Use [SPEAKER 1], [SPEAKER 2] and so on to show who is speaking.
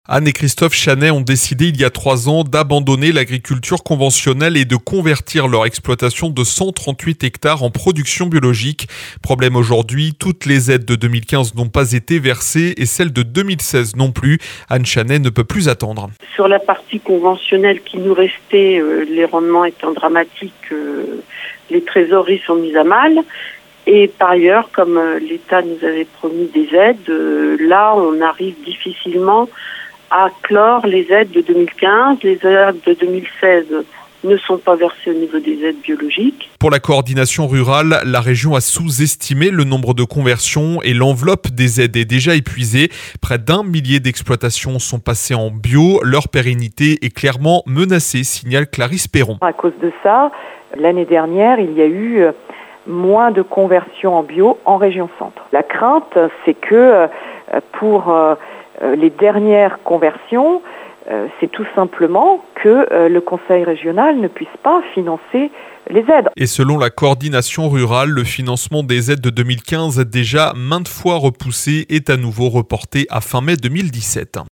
[SPEAKER 1] Anne et Christophe Chanet ont décidé il y a 3 ans d'abandonner l'agriculture conventionnelle et de convertir leur exploitation de 138 hectares en production biologique. Problème aujourd'hui, toutes les aides de 2015 n'ont pas été versées et celles de 2016 non plus. Anne Chanet ne peut plus attendre.
[SPEAKER 2] Sur la partie conventionnelle qui nous restait, les rendements étant dramatiques, les trésoreries sont mises à mal. Et par ailleurs, comme l'État nous avait promis des aides, là on arrive difficilement à clore les aides de 2015. Les aides de 2016 ne sont pas versées au niveau des aides biologiques.
[SPEAKER 1] Pour la coordination rurale, la région a sous-estimé le nombre de conversions et l'enveloppe des aides est déjà épuisée. Près d'1 millier d'exploitations sont passées en bio. Leur pérennité est clairement menacée, signale Clarisse Perron.
[SPEAKER 3] À cause de ça, l'année dernière, il y a eu moins de conversions en bio en région centre. La crainte, c'est que pour les dernières conversions, c'est tout simplement que le conseil régional ne puisse pas financer les aides.
[SPEAKER 1] Et selon la coordination rurale, le financement des aides de 2015, déjà maintes fois repoussé, est à nouveau reporté à fin mai 2017.